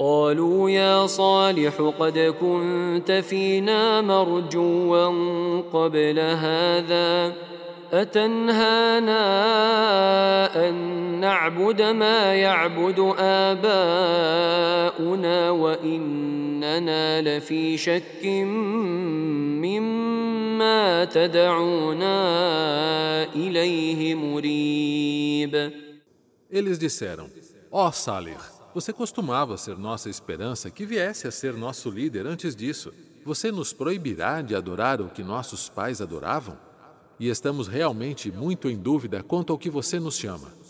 قالوا يا صالح قد كنت فينا مرجوا قبل هذا أتنهانا أن نعبد ما يعبد آباؤنا وإننا لفي شك مما تدعونا إليه مريب. Eles disseram: Ó Salih, você costumava ser nossa esperança que viesse a ser nosso líder antes disso. Você nos proibirá de adorar o que nossos pais adoravam? E estamos realmente muito em dúvida quanto ao que você nos chama.